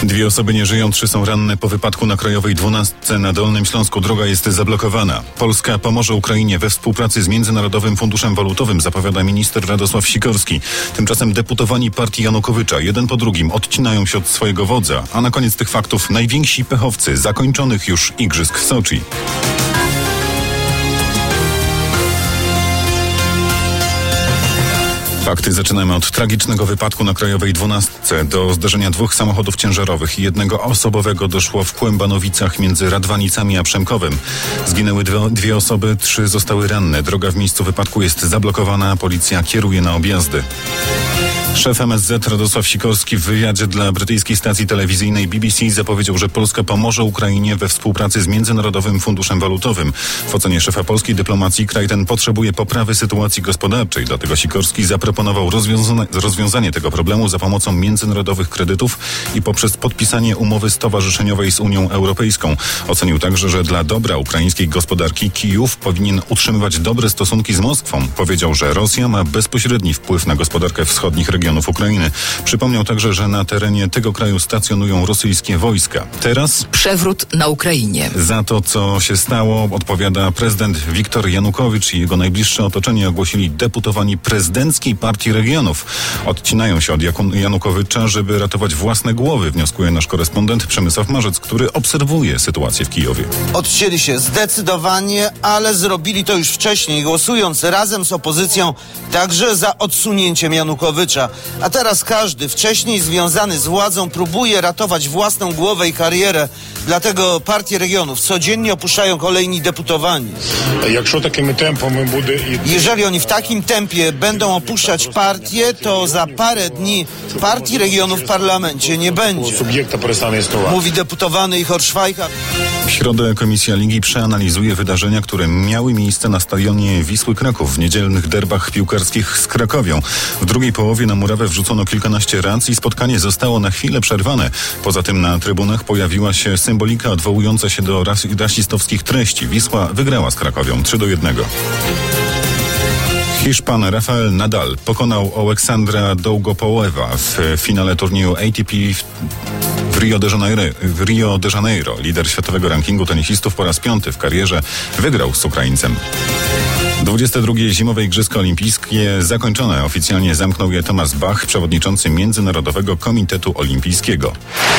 2 osoby nie żyją, 3 są ranne po wypadku na Krajowej 12 na Dolnym Śląsku. Droga jest zablokowana. Polska pomoże Ukrainie we współpracy z Międzynarodowym Funduszem Walutowym, zapowiada minister Radosław Sikorski. Tymczasem deputowani partii Janukowycza jeden po drugim odcinają się od swojego wodza. A na koniec tych faktów najwięksi pechowcy zakończonych już igrzysk w Soczi. Fakty zaczynamy od tragicznego wypadku na Krajowej 12. Do zdarzenia 2 samochodów ciężarowych i 1 osobowego doszło w Kłębanowicach między Radwanicami a Przemkowem. Zginęły 2 osoby, 3 zostały ranne. Droga w miejscu wypadku jest zablokowana, policja kieruje na objazdy. Szef MSZ Radosław Sikorski w wywiadzie dla brytyjskiej stacji telewizyjnej BBC zapowiedział, że Polska pomoże Ukrainie we współpracy z Międzynarodowym Funduszem Walutowym. W ocenie szefa polskiej dyplomacji kraj ten potrzebuje poprawy sytuacji gospodarczej. Dlatego Sikorski zaproponował rozwiązanie tego problemu za pomocą międzynarodowych kredytów i poprzez podpisanie umowy stowarzyszeniowej z Unią Europejską. Ocenił także, że dla dobra ukraińskiej gospodarki Kijów powinien utrzymywać dobre stosunki z Moskwą. Powiedział, że Rosja ma bezpośredni wpływ na gospodarkę wschodnich regionów Ukrainy. Przypomniał także, że na terenie tego kraju stacjonują rosyjskie wojska. Teraz przewrót na Ukrainie. Za to, co się stało, odpowiada prezydent Wiktor Janukowicz i jego najbliższe otoczenie, ogłosili deputowani prezydenckiej Partii Regionów. Odcinają się od Janukowycza, żeby ratować własne głowy, wnioskuje nasz korespondent Przemysław Marzec, który obserwuje sytuację w Kijowie. Odcięli się zdecydowanie, ale zrobili to już wcześniej, głosując razem z opozycją także za odsunięciem Janukowycza. A teraz każdy wcześniej związany z władzą próbuje ratować własną głowę i karierę. Dlatego Partię Regionów codziennie opuszczają kolejni deputowani. Jeżeli oni w takim tempie będą opuszczać partię, to za parę dni Partii Regionów w parlamencie nie będzie. Mówi deputowany Ichor Szwajka. W środę Komisja Ligi przeanalizuje wydarzenia, które miały miejsce na stadionie Wisły Kraków w niedzielnych derbach piłkarskich z Krakowią. W drugiej połowie na murawę wrzucono kilkanaście rac i spotkanie zostało na chwilę przerwane. Poza tym na trybunach pojawiła się symbolika odwołująca się do rasistowskich treści. Wisła wygrała z Krakowią 3-1. Hiszpan Rafael Nadal pokonał Aleksandra Dougopołewa w finale turnieju ATP w Rio de Janeiro. Lider światowego rankingu tenisistów po raz 5 w karierze wygrał z Ukraińcem. 22. Zimowe Igrzyska Olimpijskie zakończone. Oficjalnie zamknął je Tomasz Bach, przewodniczący Międzynarodowego Komitetu Olimpijskiego.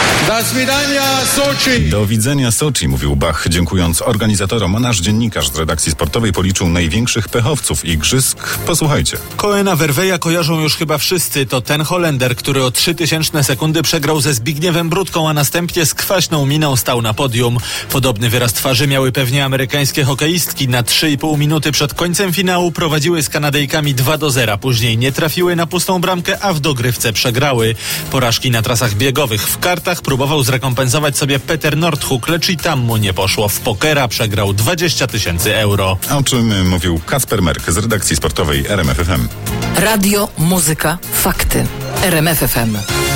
Do widzenia Soczi, mówił Bach, dziękując organizatorom, a nasz dziennikarz z redakcji sportowej policzył największych pechowców igrzysk. Posłuchajcie. Koena Verweja kojarzą już chyba wszyscy. To ten Holender, który o 0,03 sekundy przegrał ze Zbigniewem Brudką, a następnie z kwaśną miną stał na podium. Podobny wyraz twarzy miały pewnie amerykańskie hokeistki. Na 3,5 minuty przed końcem finału prowadziły z Kanadyjkami 2-0. Później nie trafiły na pustą bramkę, a w dogrywce przegrały. Porażki na trasach biegowych. W kartach próbował zrekompensować sobie Peter Nordhuk, lecz i tam mu nie poszło. W pokera przegrał 20 000 euro. O czym mówił Kacper Merk z redakcji sportowej RMF FM. Radio, muzyka, fakty. RMF FM.